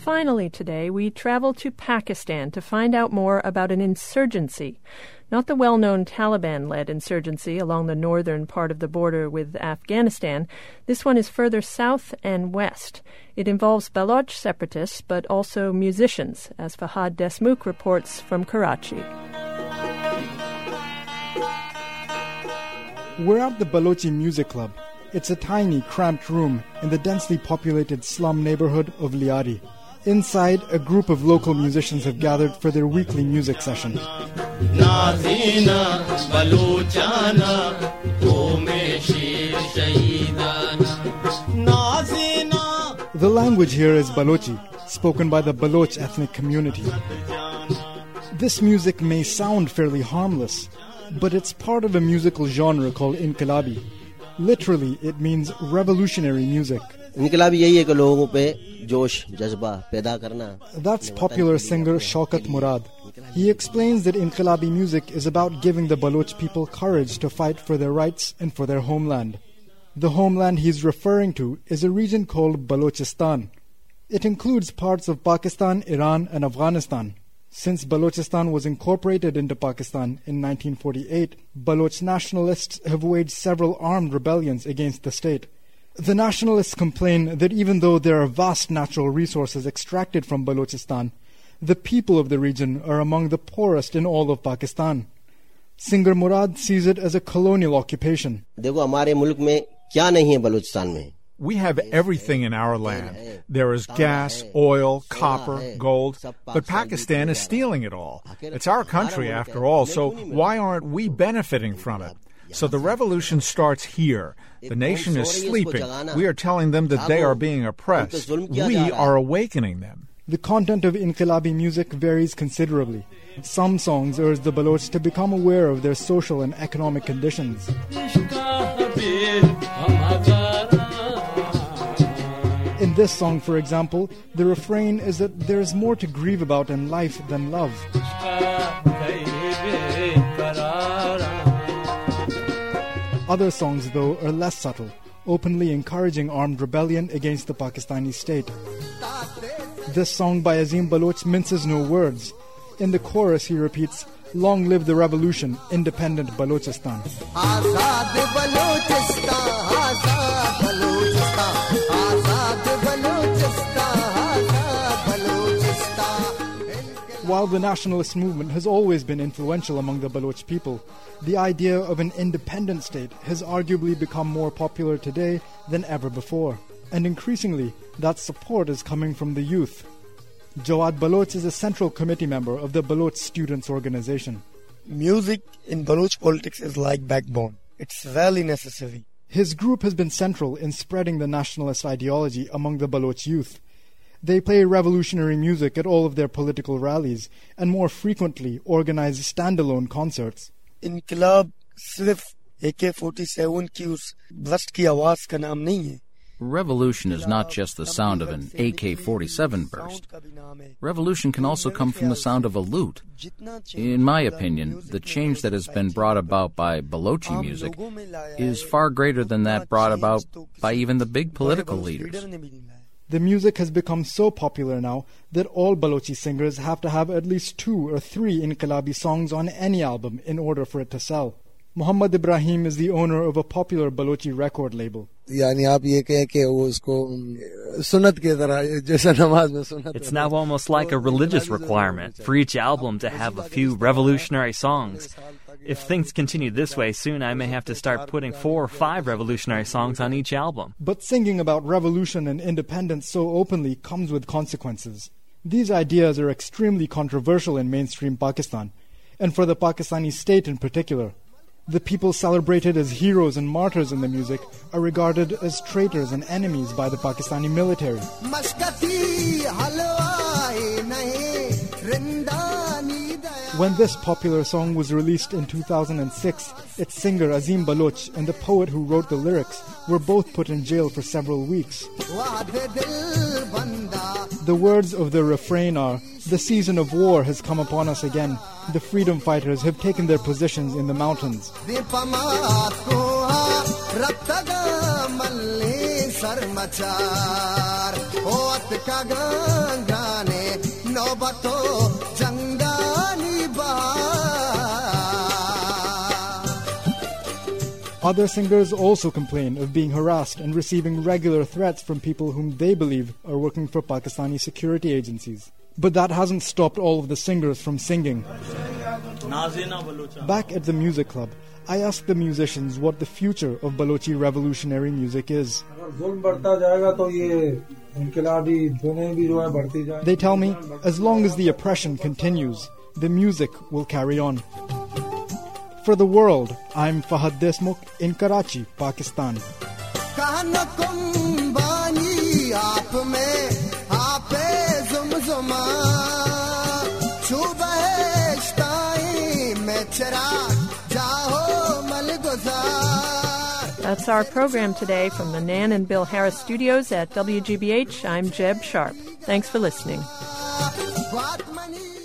Finally today, we travel to Pakistan to find out more about an insurgency. Not the well-known Taliban-led insurgency along the northern part of the border with Afghanistan. This one is further south and west. It involves Baloch separatists, but also musicians, as Fahad Desmook reports from Karachi. We're at the Balochi Music Club. It's a tiny, cramped room in the densely populated slum neighborhood of Liari. Inside, a group of local musicians have gathered for their weekly music sessions. The language here is Balochi, spoken by the Baloch ethnic community. This music may sound fairly harmless, but it's part of a musical genre called Inqilabi. Literally, it means revolutionary music. That's popular singer Shaukat Murad. He explains that Inqilabi music is about giving the Baloch people courage to fight for their rights and for their homeland. The homeland he's referring to is a region called Balochistan. It includes parts of Pakistan, Iran, and Afghanistan. Since Balochistan was incorporated into Pakistan in 1948, Baloch nationalists have waged several armed rebellions against the state. The nationalists complain that even though there are vast natural resources extracted from Balochistan, the people of the region are among the poorest in all of Pakistan. Singer Murad sees it as a colonial occupation. We have everything in our land. There is gas, oil, copper, gold, but Pakistan is stealing it all. It's our country after all, so why aren't we benefiting from it? So the revolution starts here. The nation is sleeping. We are telling them that they are being oppressed. We are awakening them. The content of Inqilabi music varies considerably. Some songs urge the Baloch to become aware of their social and economic conditions. In this song, for example, the refrain is that there is more to grieve about in life than love. Other songs, though, are less subtle, openly encouraging armed rebellion against the Pakistani state. This song by Azim Baloch minces no words. In the chorus, he repeats, "Long live the revolution, independent Balochistan." While the nationalist movement has always been influential among the Baloch people, the idea of an independent state has arguably become more popular today than ever before. And increasingly, that support is coming from the youth. Jawad Baloch is a central committee member of the Baloch Students' Organization. Music in Baloch politics is like backbone. It's really necessary. His group has been central in spreading the nationalist ideology among the Baloch youth. They play revolutionary music at all of their political rallies and more frequently organize standalone concerts. Inqilab sirf AK-47 की उस blast की आवाज का नाम नहीं है. Revolution is not just the sound of an AK-47 burst. Revolution can also come from the sound of a lute. In my opinion, the change that has been brought about by Balochi music is far greater than that brought about by even the big political leaders. The music has become so popular now that all Balochi singers have to have at least 2 or 3 Inqilabi songs on any album in order for it to sell. Muhammad Ibrahim is the owner of a popular Balochi record label. It's now almost like a religious requirement for each album to have a few revolutionary songs. If things continue this way, soon I may have to start putting 4 or 5 revolutionary songs on each album. But singing about revolution and independence so openly comes with consequences. These ideas are extremely controversial in mainstream Pakistan, and for the Pakistani state in particular. The people celebrated as heroes and martyrs in the music are regarded as traitors and enemies by the Pakistani military. When this popular song was released in 2006, its singer Azim Baloch and the poet who wrote the lyrics were both put in jail for several weeks. The words of the refrain are, "The season of war has come upon us again. The freedom fighters have taken their positions in the mountains." Other singers also complain of being harassed and receiving regular threats from people whom they believe are working for Pakistani security agencies. But that hasn't stopped all of the singers from singing. Back at the music club, I asked the musicians what the future of Balochi revolutionary music is. They tell me, as long as the oppression continues, the music will carry on. For the world, I'm Fahad Desmukh in Karachi, Pakistan. That's our program today from the Nan and Bill Harris studios at WGBH. I'm Jeb Sharp. Thanks for listening.